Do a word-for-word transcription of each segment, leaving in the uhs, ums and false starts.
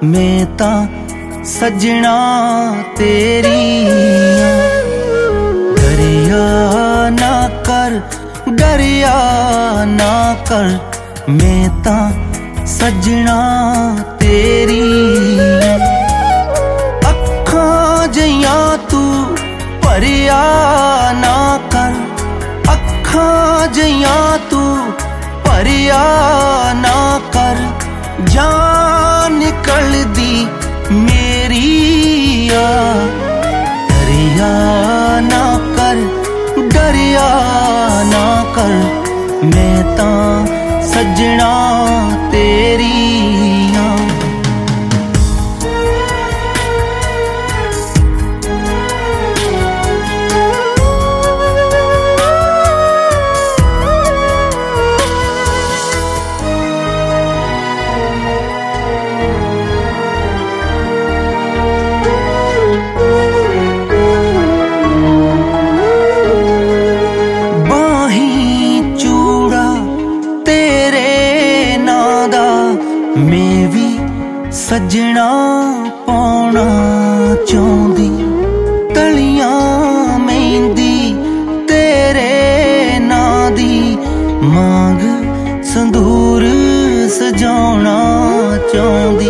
मैं तां सजना तेरी डरिया ना कर डरिया ना कर मैं तां सजना तेरी अखां जियां तू भरिया ना कर अखां जियां तू भरिया ना कर जान निकल दी मेरी आ डरिया ना कर डरिया ना कर मैं तां सजना तेरी आ मैं भी सजना पाउणा चाहुंदी तलियां मेहंदी तेरे नां दी मांग संदूर सजाउणा चाहुंदी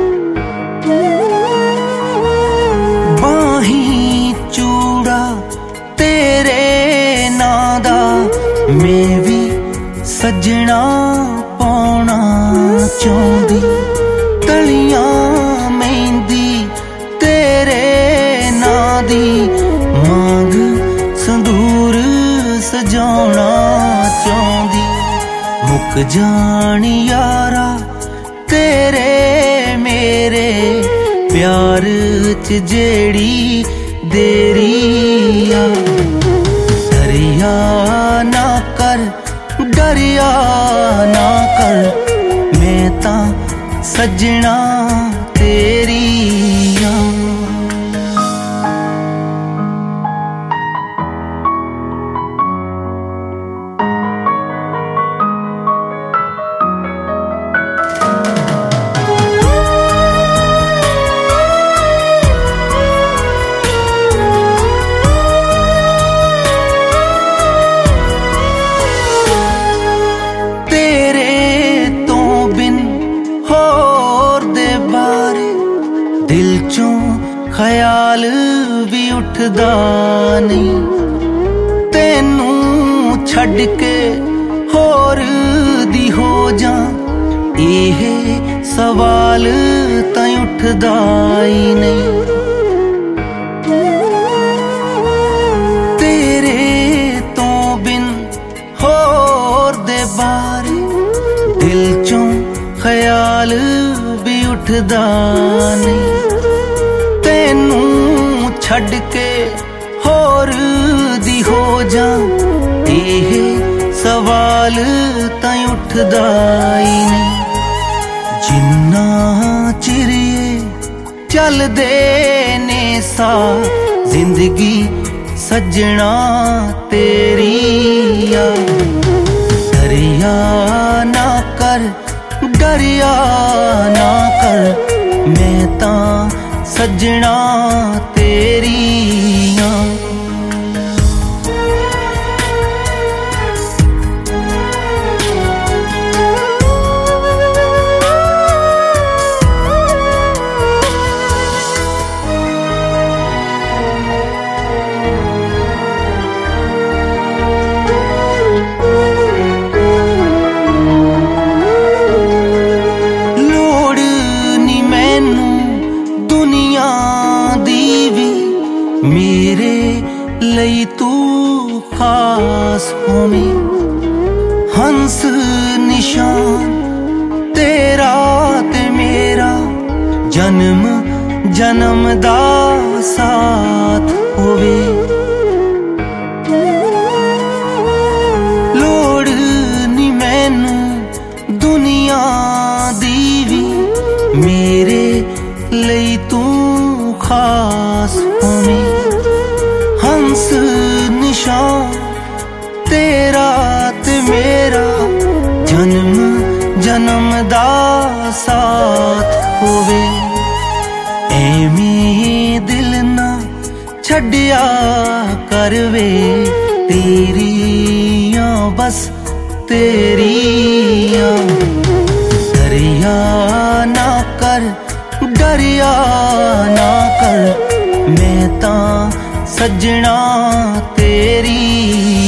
बाहीं चूड़ा तेरे नां दा मैं भी सजना पाउणा चाहुंदी तलियां मेहंदी तेरे नां दी मांग संदूर सजाउणा चाहुंदी मुक जानी यारा तेरे मेरे प्यार च जेड़ी देरी आ डरिया ना कर डरिया ना कर मैं तां सजना तेरी आ दिल चों ख्याल भी उठदा नहीं तेनू छड़ के होर दी हो जा एह सवाल तां उठदा ही नहीं तेरे तो बिन होर दे बारे दिल चों ख्याल भी उठदा नहीं तेनू छड़ के होर दी हो जा एह सवाल तां उठदा ही नहीं जिन्ना चिरिए चलदे ने सा जिंदगी सजना तेरी आ डरिया ना कर डरिया ना कर मैं तां सजना तेरी आ मेरे लई तू खास होवी हंस निशान तेरा ते मेरा जन्म जन्म दा साथ होवे लोड़ नी मैनू दुनिया दी भी मेरे लई तू खास होवी हंस निशान तेरा ते मेरा जन्म जन्म दा साथ होवे। ਐਵੇਂ ਦਿਲ ਨਾ ਛੱਡਿਆ ਕਰਵੇ ਤੇਰੀਆਂ ਬਸ ਤੇਰੀਆਂ ਦਰਿਆ ਨਾ ਕਰ ਦਰਿਆ ਨਾ ਕਰ ਮੈਂ ਤਾਂ ਸੱਜਣਾ ਤੇਰੀ